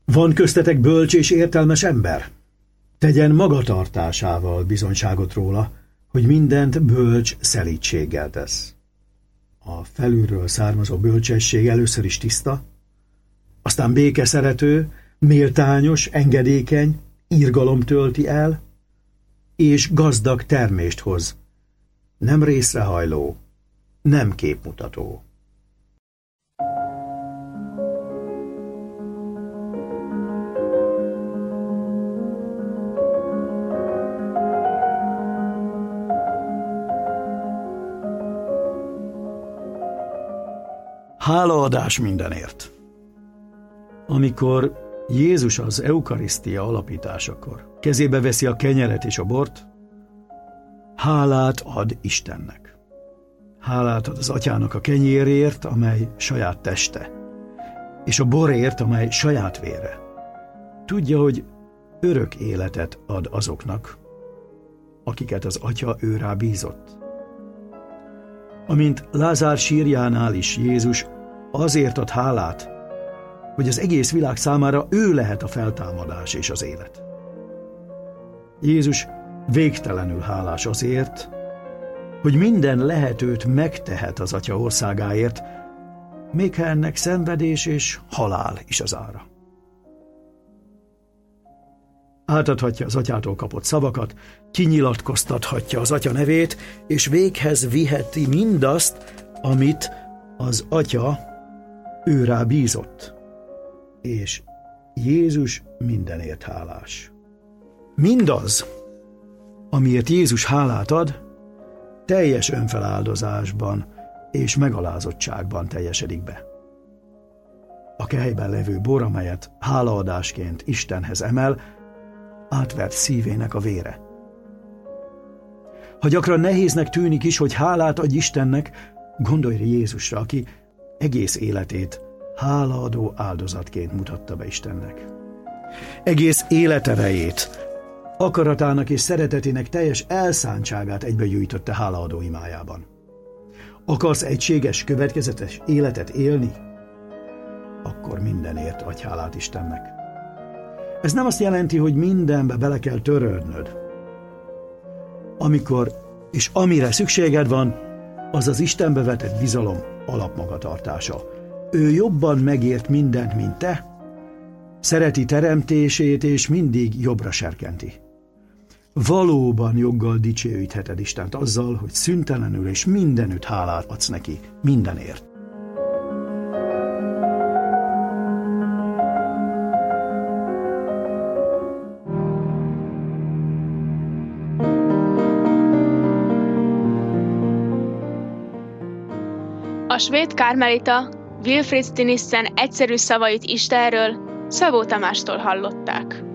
Van köztetek bölcs és értelmes ember? Tegyen magatartásával bizonyságot róla, hogy mindent bölcs szelídséggel tesz. A felülről származó bölcsesség először is tiszta, aztán békeszerető, méltányos, engedékeny, irgalom tölti el, és gazdag termést hoz, nem részrehajló, nem képmutató. Hálaadás mindenért. Amikor Jézus az eukarisztia alapításakor kezébe veszi a kenyeret és a bort, hálát ad Istennek. Hálát ad az atyának a kenyérért, amely saját teste, és a borért, amely saját vére. Tudja, hogy örök életet ad azoknak, akiket az atya őrá bízott. Amint Lázár sírjánál is Jézus azért ad hálát, hogy az egész világ számára ő lehet a feltámadás és az élet. Jézus végtelenül hálás azért, hogy minden lehetőt megtehet az Atya országáért, még ha ennek szenvedés és halál is az ára. Átadhatja az Atyától kapott szavakat, kinyilatkoztathatja az Atya nevét, és véghez viheti mindazt, amit az Atya őrá bízott. És Jézus mindenért hálás. Mindaz, amiért Jézus hálát ad, teljes önfeláldozásban és megalázottságban teljesedik be. A kehelyben levő bor, amelyet hálaadásként Istenhez emel, átvert szívének a vére. Ha gyakran nehéznek tűnik is, hogy hálát adj Istennek, gondolj Jézusra, aki egész életét hálaadó áldozatként mutatta be Istennek. Egész életerejét, akaratának és szeretetének teljes elszántságát egybegyűjtötte hálaadó imájában. Akarsz egységes, következetes életet élni? Akkor mindenért adj hálát Istennek. Ez nem azt jelenti, hogy mindenbe bele kell törődnöd. Amikor és amire szükséged van, az az Istenbe vetett bizalom alapmagatartása. Ő jobban megért mindent, mint te, szereti teremtését, és mindig jobbra serkenti. Valóban joggal dicsőítheted Istent azzal, hogy szüntelenül és mindenütt hálát adsz neki, mindenért. A svéd kármelita Wilfrid Stinissen egyszerű szavait Istenről Szabó Tamástól hallották.